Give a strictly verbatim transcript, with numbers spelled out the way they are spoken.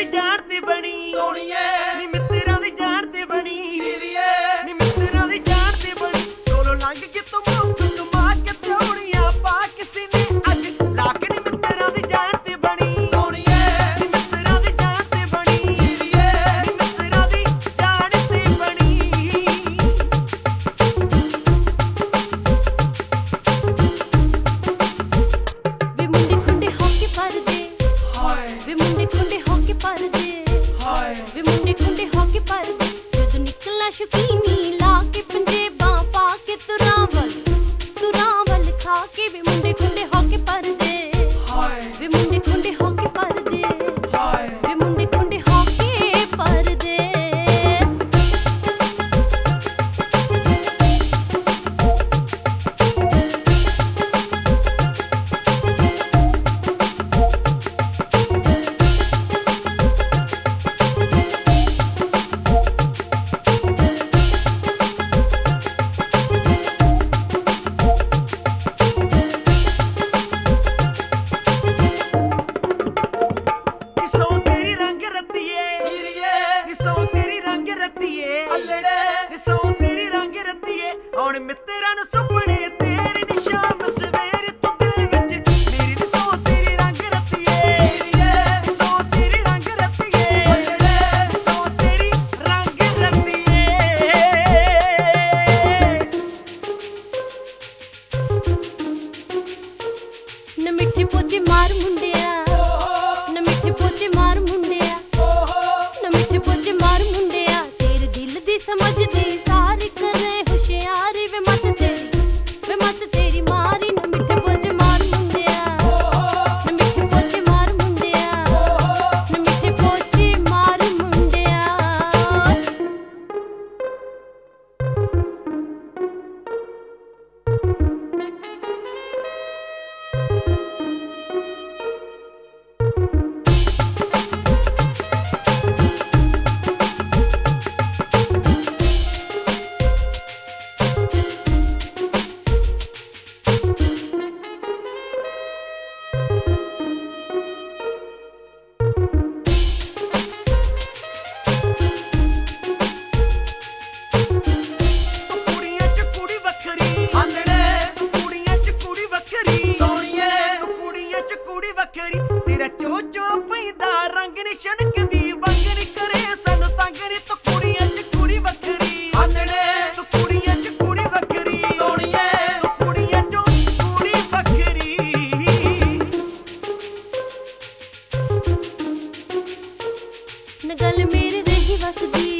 ਦੀ ਜਾਣ ਤੇ ਬਣੀ ਸੋਹਣੀਏ ਨੀ ਮਿੱਤਰਾਂ ਦੀ ਜਾਣ ਤੇ ਬਣੀ ਵੀਰੀਏ ਨੀ ਮਿੱਤਰਾਂ ਦੀ ਜਾਣ ਤੇ ਬਣੀ ਕੋਲੋਂ ਲੰਘ ਕੇ ਤੂੰ ਮੁੱਖ ਕਮਾ ਕੇ ਤੌੜੀਆਂ ਪਾ ਕਿਸੇ ਨੇ ਅੱਜ ਲਾ ਕੇ ਨੀ ਮਿੱਤਰਾਂ ਦੀ ਜਾਣ ਤੇ ਬਣੀ ਸੋਹਣੀਏ ਨੀ ਮਿੱਤਰਾਂ ਦੀ ਜਾਣ ਤੇ ਬਣੀ ਵੀਰੀਏ ਨੀ ਮਿੱਤਰਾਂ ਦੀ ਜਾਣ ਤੇ ਬਣੀ ਵੇ ਮੁੰਡੇ ਖੁੰਡੇ ਹੋ ਕੇ ਪਰਦੇ ਹਾਏ ਵੇ ਮੁੰਡੇ ਖੁੰਡੇ ਹੋ ਕੇ ਪਰਦੇ ਹਾਏ ਵੇ ਮੁੰਡੇ ਖੁੰਡੇ ਹੋ ਕੇ ਪਰਦੇ ਜਦੋਂ ਨਿਕਲਣਾ ਸ਼ੁਕੀਨੀ ਲਾ ਕੇ ਪੰਜੇਬਾਂ ਪਾ ਕੇ ਤੁਰਾਂ ਵੱਲ ਤੁਰਾਂ ਵੱਲ ਖਾ ਕੇ ਵੇ ਮੁੰਡੇ ਖੁੰਡੇ ਹੋ ਕੇ ਪਰਦੇ ਹਾਏ ਵੇ ਮੁੰਡੇ ਖੁੰਡੇ ਹੋ ਕੇ ਪਰਦੇ ਹਾਏ ਵੇ ਮੁੰਡੇ ਖੁੰਡੇ ਹੋ ਕੇ ਪਰਦੇ ਨੀ ਸੌ ਤੇਰੀ ਰੰਗ ਰਤੀਏ ਵੀਰੀਏ ਨੀ ਸੌ ਤੇਰੀ ਰੰਗ ਰਤੀਏ ਅੱਲੜੇ ਨੀ ਸੌ ਤੇਰੀ ਰੰਗ ਰਤੀਏ ਹੁਣ ਮਿੱਤਰਾਂ ਨੂੰ ਸੁਪਨੇ ਤੇਰੇ ਨੀ ਸ਼ਾਮ ਸਵੇਰ ਤੋਂ ਦਿਲ ਵਿੱਚ ਮੇਰੀ ਨੀ ਸੌ ਤੇਰੀ ਰੰਗ ਰਤੀਏ ਵੀਰੀਏ ਨੀ ਸੌ ਤੇਰੀ ਰੰਗ ਰਤੀਏ ਅੱਲੜੇ ਨੀ ਸੌ ਤੇਰੀ ਰੰਗ ਰਤੀਏ ਨਾ ਮਿੱਠੇ ਪੋਚੇ ਮਾਰ ਮੁੰਡਿਆ ਨਾ ਮਿੱਠੇ ਪੋਚੇ ਮਾਰ ਮੁੰਡਿਆ ਨਾ ਮਿੱਠੇ ਪੋਚੇ ਮਾਰ ਮੁੰਡਿਆ ਤੇਰੇ ਦਿਲ ਦੀ ਸਮਝਦੀ ਸਾਰੀ ਕਰੇ ਹੁਸ਼ਿਆਰੀ ਵੇ ਮਤ ਤੇਰੀ ਵੇ ਮਤ ਤੇਰੀ ਮਾਰੀ ਨਾ ਮਿੱਠੇ ਪੋਚੇ ਮਾਰ ਮੁੰਡਿਆ ਨਾ ਮਿੱਠੇ ਪੋਚੇ ਮਾਰ ਮੁੰਡਿਆ ਨਾ ਮਿੱਠੇ ਪੋਚੇ ਮਾਰ ਮੁੰਡਿਆ ਤੂੰ ਕੁੜੀਆਂ 'ਚ ਕੁੜੀ ਵੱਖਰੀ ਅੱਲੜੇ ਤੂੰ ਕੁੜੀਆਂ 'ਚ ਕੁੜੀ ਵੱਖਰੀ ਸੋਹਣੀਏ ਤੂੰ ਕੁੜੀਆਂ 'ਚ ਕੁੜੀ ਵੱਖਰੀ ਤੇਰਾ ਚੋ ਚੋ ਪੈਂਦਾ ਰੰਗ ਨੀ ਛਣਕਦੀ ਵੰਗ ਨੀ ਕਰੇ ਸਾਨੂੰ ਤੰਗ ਨੀ ਤੂੰ ਕੁੜੀਆਂ 'ਚ ਕੁੜੀ ਵੱਖਰੀ ਅੱਲੜੇ ਤੂੰ ਕੁੜੀਆਂ 'ਚ ਕੁੜੀ ਵੱਖਰੀ ਸੋਹਣੀਏ ਤੂੰ ਕੁੜੀਆਂ 'ਚੋਂ ਕੁੜੀ ਵੱਖਰੀ ਨਾ ਗੱਲ ਮੇਰੇ ਰਹੀ ਵਸਦੀ